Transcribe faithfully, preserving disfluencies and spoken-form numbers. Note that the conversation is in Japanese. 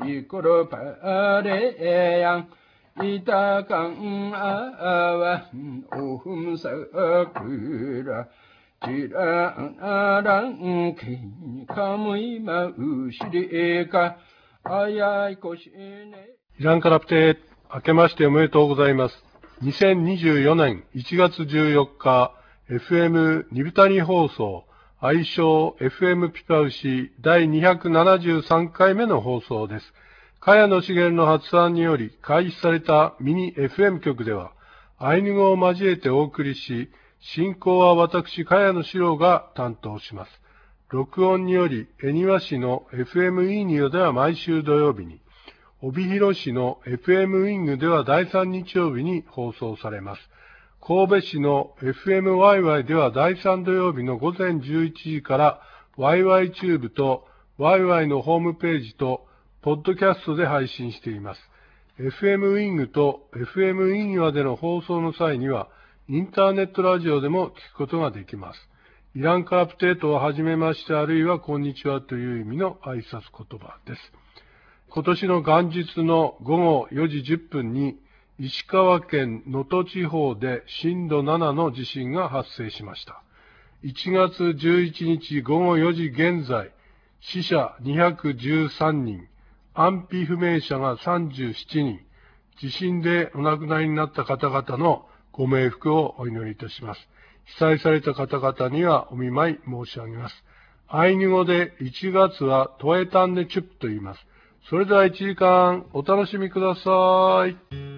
kuro pare yang ita kang awan ohum sakura jira arang ki kamui ma ushiri ka ayai koshine。 イランカラプテ、明けましておめでとうございます。にせんにじゅうよねんいちがつじゅうよっか、エフエム ニブタニ放送、愛称 エフエム ピパウシ第にひゃくななじゅうさんかいめの放送です。茅野茂の発案により開始されたミニ エフエム 局では、アイヌ語を交えてお送りし、進行は私、茅野史郎が担当します。録音により、恵庭市の エフエム イーニオでは毎週土曜日に、帯広市の エフエム ウィングではだいさん日曜日に放送されます。神戸市の エフエムワイワイ ではだいさん土曜日のごぜんじゅういちじから ワイワイ チューブと ワイワイ のホームページとポッドキャストで配信しています。エフエム ウィングと エフエム インワでの放送の際にはインターネットラジオでも聞くことができます。イランカープテートははじめましてあるいはこんにちはという意味の挨拶言葉です。今年の元日のごごよじじゅっぷんに石川県能登地方で震度ななの地震が発生しました。いちがつじゅういちにちごごよじ現在、死者にひゃくじゅうさんにん、安否不明者がさんじゅうななにん、地震でお亡くなりになった方々のご冥福をお祈りいたします。被災された方々にはお見舞い申し上げます。アイヌ語でいちがつはトエタンネチュップと言います。それではいちじかんお楽しみください。